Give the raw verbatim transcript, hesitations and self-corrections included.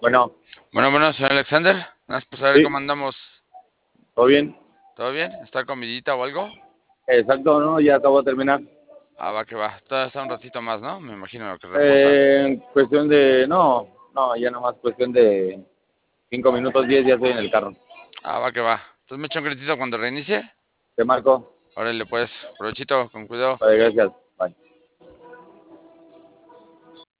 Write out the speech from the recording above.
Bueno, Bueno, bueno, señor Alexander, nada más para saber cómo sí, andamos. todo bien. ¿Todo bien? ¿Está comidita o algo? Exacto, ¿no? Ya acabo de terminar. Ah, va que va. Todavía está un ratito más, ¿no? Me imagino lo que reposa. Eh, cuestión de, no, no, ya nomás cuestión de cinco minutos, diez, ya estoy en el carro. Ah, va que va. Entonces me echo un gritito cuando reinicie. Te marco. Órale, pues, provechito, con cuidado. Vale, gracias. Bye.